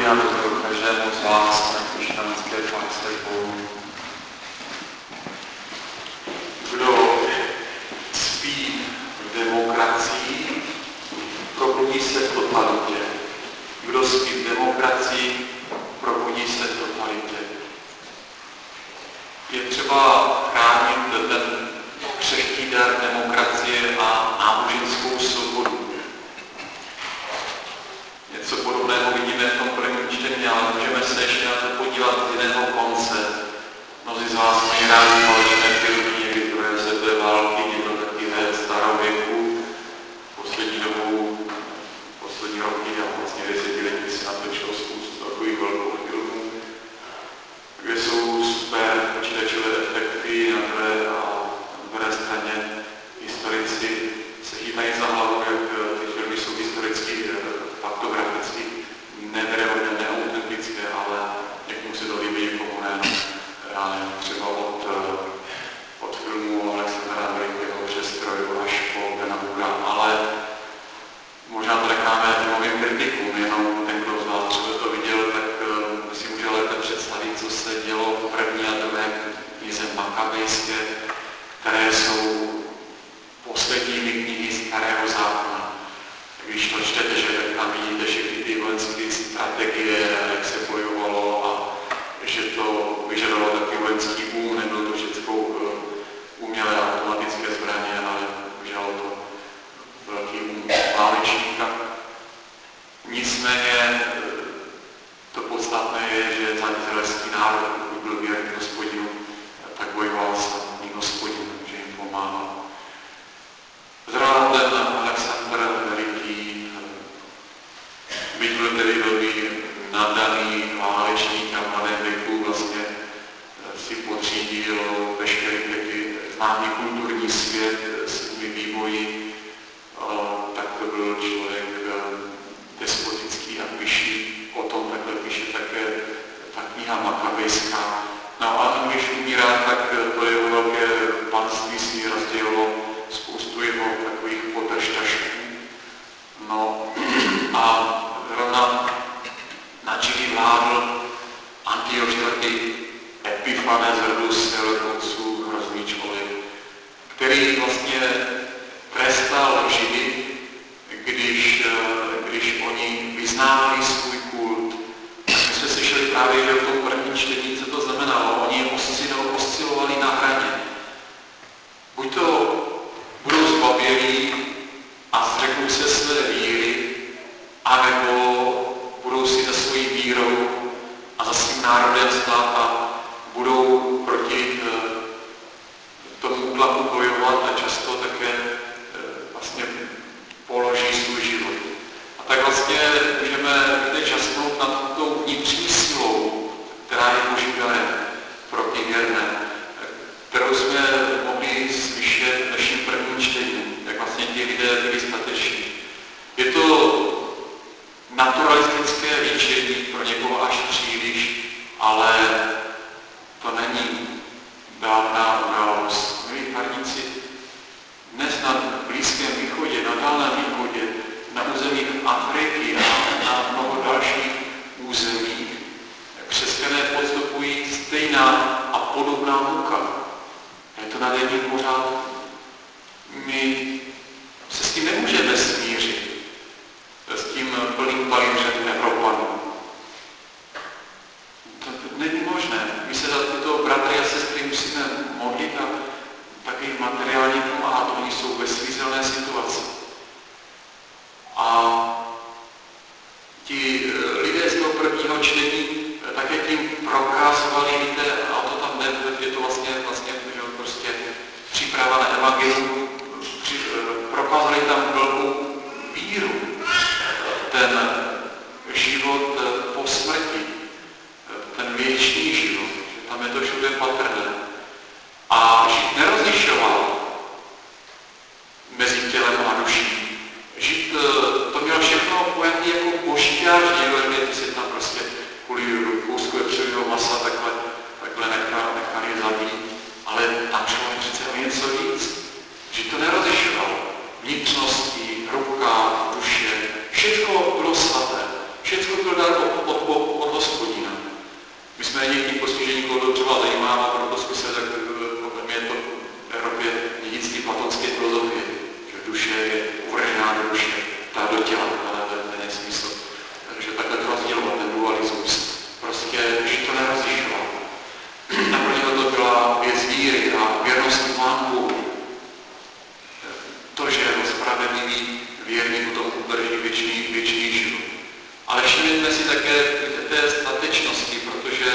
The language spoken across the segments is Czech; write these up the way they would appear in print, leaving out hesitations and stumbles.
na to každému z vás na křesťanské fáze Bohu. Kdo spí v demokracii, probudí se v totalitě. Kdo spí v demokracii, probudí se v totalitě. Je třeba chránit ten křehký dar demokracie a náboženskou svobodu. Něco podobného vidíme v tom prvním čtení, ale můžeme se ještě na to podívat z jiného konce. Mnozí z vás mají rádi válečné filmy, někdy druhé světové války, někdo taky ve starověku. Poslední dobou, poslední roky a vlastně desetiletí se natočilo spoustu takových velkou filmů, kde jsou super počítačové efekty na druhé straně historici se chytají za hlavu, jak ty filmy jsou historicky, faktograficky nevěrohodně neautentické, ale někomu se to líbí, někomu ne. Já nevím, třeba od filmu Alexandra Velikého přes Troju až po Bena Hura, ale možná to necháme novým kritikům, jenom ten, kdo z vás třeba to viděl, tak si může lépe představit, co se dělo v první a druhé knize Makabejské, které jsou posledními knihy Starého zákona. Když to čtete, že tam vidíte všechny ty vojenské strategie, jak se bojovalo a že to vyžadovalo taky vojenský nebylo to všechno umělé automatické zbraně, ale vyžadovalo to velký válečníka. Nicméně to podstatné je, že za izraelský národ, pokud byl věrný Hospodinu, tak bojoval samotný Hospodin, že jim pomáhal. Zrovna ten Alexandr Veliký, byť byl tedy velmi nadaný válečník a v mladém věku vlastně si podřídil veškerý známý kulturní svět svými vývoji, tak to byl člověk despotický a vyšší. O tom takhle píše také ta kniha Makabejská. No a když umírá, tak to jeho velké panství si rozdělilo spoustu jeho takových podržtašků. No a zrovna na Čili vládl Antioch IV. Epifanes Hrdus Seleuců, hrozný člověk, který vlastně trestal Židy, když oni vyznávali svůj kult. Tak my jsme slyšeli právě, že v tom prvním čtení, co to znamenalo. Oni oscilovali na hraně. Buď to budou zbabělí a zřeknou se své víry, anebo budou si za svojí vírou a za svým národem stát a budou proti tomu útlaku bojovat a často také vlastně položí svůj život. A tak vlastně můžeme teď žasnout nad tou vnitřní silou, která je Boží darem pro ty věrné, kterou jsme mohli slyšet v našem prvním čtení, jak vlastně ti lidé byli stateční. Je to naturalistické líčení, pro někoho až příliš, ale to není dávná událost. Milí farníci, dnes na Blízkém východě, na Dálném východě, na územích Afriky a na mnoho dalších územích křesťané podstupují stejná a podobná muka. Je to na denním pořádku. My se s tím nemůžeme smířit, s tím plným palířem Evropanů. To není možné. My se za tyto bratry a sestry musíme modlit a taky materiálně pomáhat. Oni jsou ve svízelné situaci. A ti lidé z toho prvního čtení také tím prokázovali, víte, a to tam je to vlastně prostě příprava na evangelium, prokázali tam velkou víru, ten život po smrti, ten věčný život, že tam je to všude patrné. A žít nerozlišoval mezi tělem a duší. Žít, to mělo všechno pojatý jako boží dar, že ty si tam prostě kvůli kousku vepřového masa takhle nechali zabít. Ale tam šlo přece o něco víc. Že to nerozlišoval. Vnitřnosti, ruka, duše, všechno bylo svaté. Všechno byl dar od Nicméně tím postižení, koho to třeba zajímá, a proto zkusit, tak podle mě je to v Evropě dědictví platonské filozofie, že duše je uvržená do duše, ta do těla, ale to je smysl. Takže takhle to rozdělovat, ten dualismus. Prostě, když to nerozlišoval. Naproti to byla věc víry a věrnosti Pánu Bohu. To, že ho spravedlivý věrný potom udrží věčný život. Ale všimněme si také té statečnosti, protože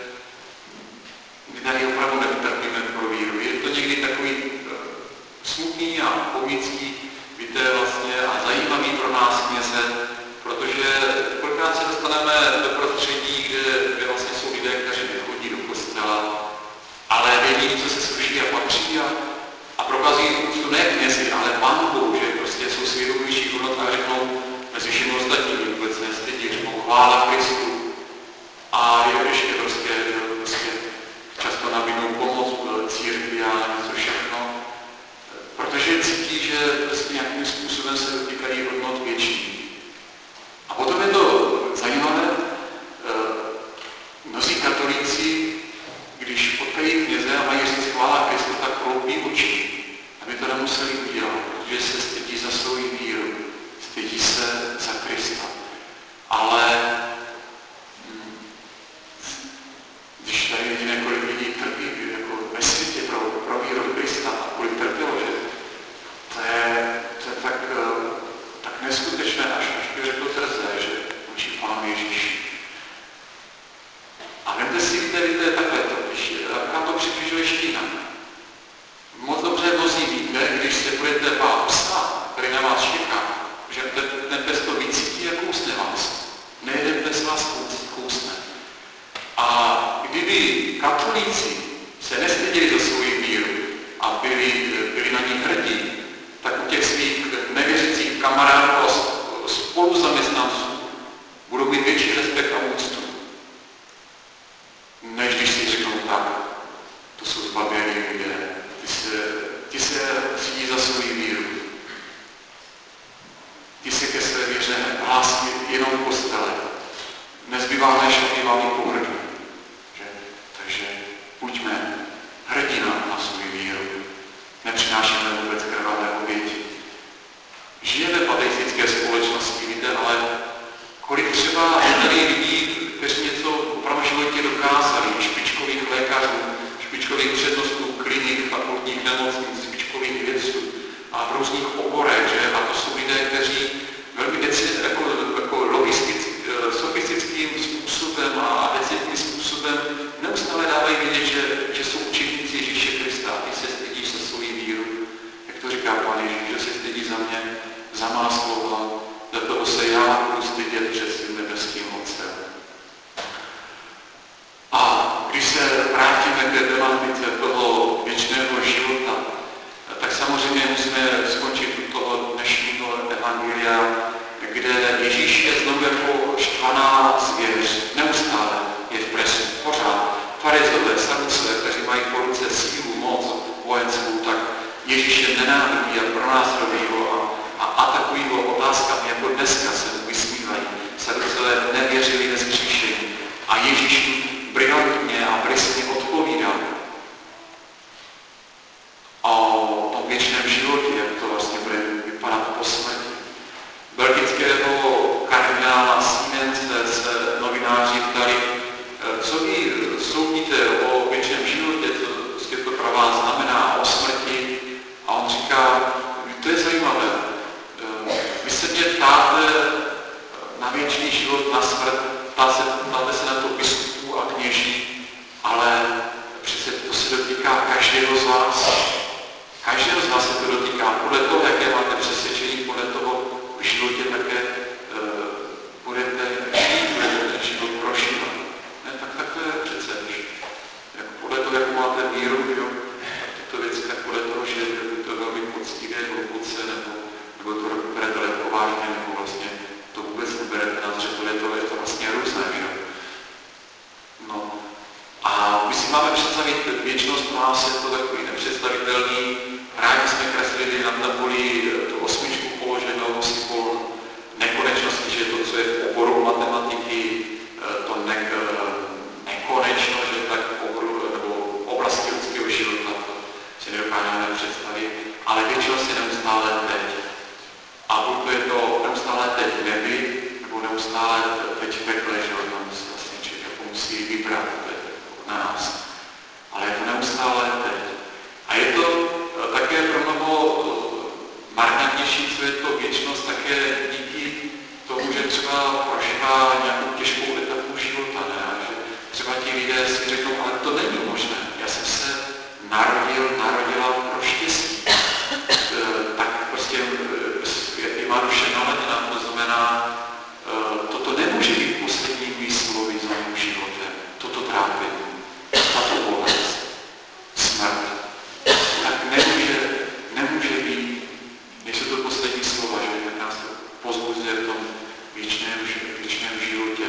my tady opravdu netrpíme pro víru. Je to někdy takový smutný a komický, víte, vlastně a zajímavý pro nás kněze, protože kolikrát se dostaneme do prostředí, kde vlastně jsou lidé, kteří nechodí do kostela, ale vědí, co se sluší a patří a prokazují úctu ne knězi, ale Pánu Bohu, že prostě jsou svědomější hodnot a řeknou mezi všemi ostatními, vůbec nestydí, řeknou chvála Kristu. A ještě prostě často nabídnou pomoc církvi a něco všechno, protože cítí, že prostě nějakým způsobem se dotýkají hodnot věčných. A potom je to zajímavé, mnozí katolíci, když potkají kněze a mají říct chvála Kristu, tak kloupí oči, aby to nemuseli udělat, protože se stydí za svou víru, stydí se za Krista. Ale když tady vidíme, kolik lidí trpí jako ve světě pro víru Krista a kolik trpělo, že to je tak neskutečné, až bych řekl drzé, že učí Pán Ježíš. A vemte si, víte, takhle to, když nám to přibližuje ještě jinak. Moc dobře mnozí víte, když se budete bát psa, který na vás čeká, že ten pes to vycítí a kousne vás. Nejeden pes vás kousne. A kdyby katolíci se nestyděli za svou víru a byli na ní hrdí, tak u těch svých nevěřících kamarádů a spoluzaměstnanců budou mít větší respekt a úctu, než když si řeknou tak, to jsou zbavění lidé, ty se cítí za svou víru. Ty se ke své víře hlásí jenom v kostele. Nezbývá než aby vám ji pohrdli. Takže buďme hrdina na svou víru. Nepřinášíme vůbec krvavé oběti. Žijeme v ateistické společnosti, víte, ale kolik třeba je tady lidí, kteří něco opravdu v životě dokázali, špičkových lékařů, špičkových přednostů, klinik, fakultních nemocnic, špičkových vědců a v různých oborech, že? A to jsou lidé, kteří velmi sofistickým způsobem a decentním způsobem neustále dávají vidět, že jsou učeníci Ježíše Krista. Ty se stydíš za svou víru. Jak to říká Pán Ježíš, že se stydí za mě, za má slova, za toho se já budu stydět před svým nebeským Otcem. A když se vrátíme k té tematice toho věčného života, tak samozřejmě musíme skončit u toho dnešního evangelia, kde Ježíš je znovu jako štvaná zvěř, neustále je v presu, pořád. Farizové, saduceové, kteří mají po ruce sílu, moc vojenskou, tak Ježíš je nenávidí a pronásledují ho a atakují ho otázkami, jako dneska se mu vysmívají. Saduceové nevěřili nezkříšení a Ježíš brilantně a briskně odpovídá o tom věčném životě, jak to vlastně bude vypadat po smrti. Belgického kardinála Siemence se novináři ptali, co vy soudíte o věčném životě, co to pro vás znamená, o smrti. A on říká, to je zajímavé, vy se mě ptáte na věčný život, na smrt, ptáte se na to biskupů a kněží, ale přece to se dotýká každého z vás. Každého z vás se to dotýká. Podle toho, jaké máte přesvědčení, podle toho v životě také budete žít, budete ten život prožívat. Ne, tak to je přece. Podle toho, jakou máte víru, jo, tyto věci, tak podle toho, že to velmi poctivé, hluboce, nebo to berete lehko vážně, nebo vlastně to vůbec neberete na zřetel, je to vlastně různé, že? No. A my si máme představit věčnost, nás je to takový nepředstavitelný. Rádi jsme kreslili na tabuli tu osmičku položenou, symbol nekonečnosti, že to, co je v oboru matematiky, to nekonečné, neustále teď v pekle, že tam vlastně člověk jako musí vybrat na nás. Ale je to neustále teď. A je to také pro mnoho markantnější, co je to věčnost, také díky tomu, že třeba prožívá nějakou těžkou etapu života, ne? A že třeba ti lidé si řeknou, ale to není možné. Já jsem se narodila pro štěstí. Tak prostě je má duše naletěná, to znamená, toto nemůže být poslední výslovy za mým životem. Toto trápení, tato bolest, smrt. Tak nemůže být, než jsou to poslední slova, že jak nás to pozbuzuje v tom věčném životě.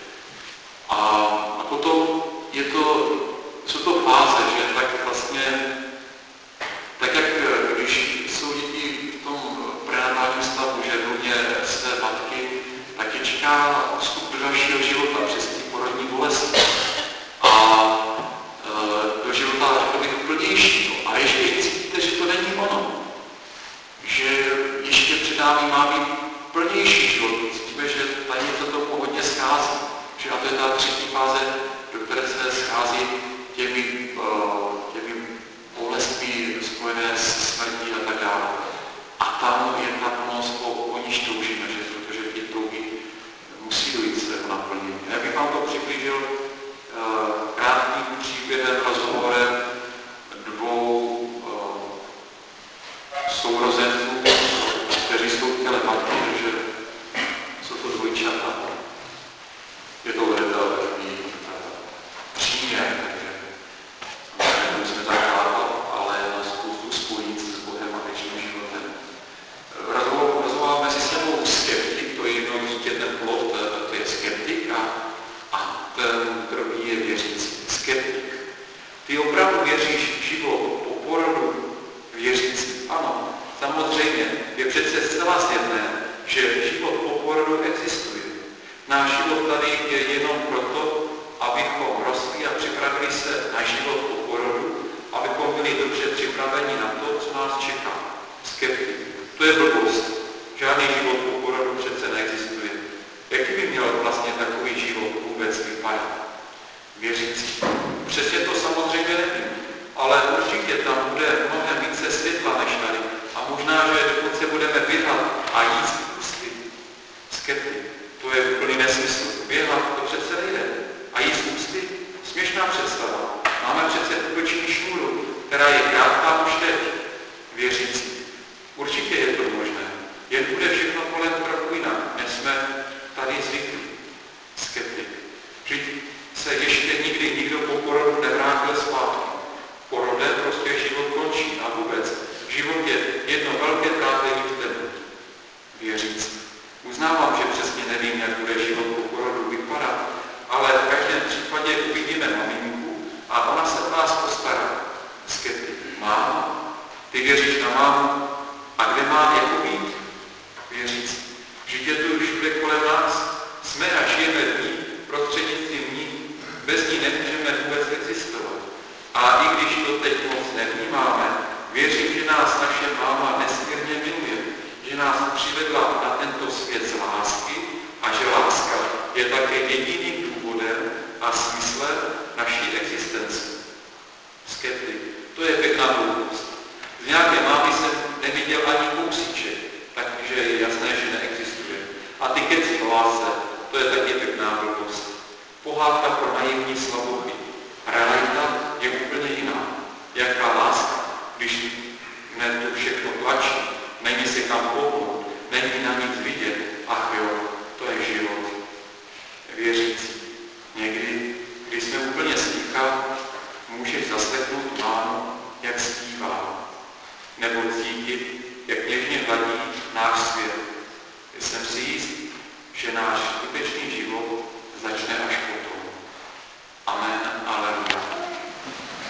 A potom jsou to fáze, že tak vlastně, tak jak když jsou děti v tom prenatálním stavu, že hodně své matky, tak je čeká vstup do dalšího života přes ty porodní bolesti. A do života takový plnější. A ještě cítíte, že to není ono. Že ještě před námi má být plnější život. Cítíme, že tady něco tomu hodně schází. Že a to je ta třetí fáze, do které se schází těmi bolestmi spojené s smrtí a tak dále. A tam je ta plnost, po níž toužíme, že protože ty touhy musí dojít svého naplnění. Já bych vám to přiblížil krátkým příběhem, rozhovorem dvou sourozenců, kteří jsou v těle matky, že jsou to dvojčata. Je to takový příměr, takže nemusíme zakládat, ale na spoustu spojit s Bohem a věčným životem. Rozhováme mezi sebou skeptik, to je jedno dítě, ten plod, to je skeptik a ten druhý je věřící. Skeptik. Ty opravdu věříš v život po porodu věřící? Ano, samozřejmě. Je přece zcela zjevné, že život po porodu existuje. Náš život tady je jenom proto, abychom rostli a připravili se na život po porodu, abychom byli dobře připraveni na to, co nás čeká. Skeptik. To je blbost. Žádný život po porodu přece neexistuje. Jaký by měl vlastně takový život vůbec vypadat? Věřící. Přesně to samozřejmě nevím, ale určitě tam bude mnohem více světla než tady. A možná, že dokonce budeme běhat a jíst ústy. Skeptik. To je úplný nesmysl. Běhat, to přece nejde. A jíst ústy? Směšná představa. Máme přece půlroční šňůru, která je krátká už teď. Věřící. Určitě je to možné. Jen bude všechno kolem trochu jinak, než jsme tady zvyklí. Skeptik. Vždyť se ještě nikdy nikdo po porodu nevrátil zpátky. Porodem prostě život končí a vůbec. Život je jedno velké trápení v tebe. Věřící. Uznávám, že přesně nevím, jak bude život po porodu vypadat, ale v každém případě uvidíme maminku a ona se o nás postará. Skeptik. Máma? Ty věříš na mámu? A kde má jako být? Věřící. Vždyť je tu všude kolem nás. Jsme a žijeme v ní, prostřednictvím ní. Bez ní nemůžeme vůbec existovat. A i když to teď moc nevnímáme, věřím, že nás naše máma nesmírně miluje, že nás přivedla na tento svět z lásky a že láska je také jediným důvodem a smyslem naší existence. Skeptik. To je pěkná blbost. Z nějaké mámy jsem neviděl ani kousíček, takže je jasné, že neexistuje. A ty keci o lásce, to je taky pěkná blbost. Pohádka pro naivní slabochy. Realita je úplně jiná. Jaká láska, když ne tu všechno tlačí, není si kam pohnout, není na nic vidět. Ach jo, to je život. Věřící. Někdy, když jsme úplně sticha, můžeš zaslechnout mámu, jak zpívá. Nebo cítit, jak něžně hladí náš svět. Jsem si jist, že náš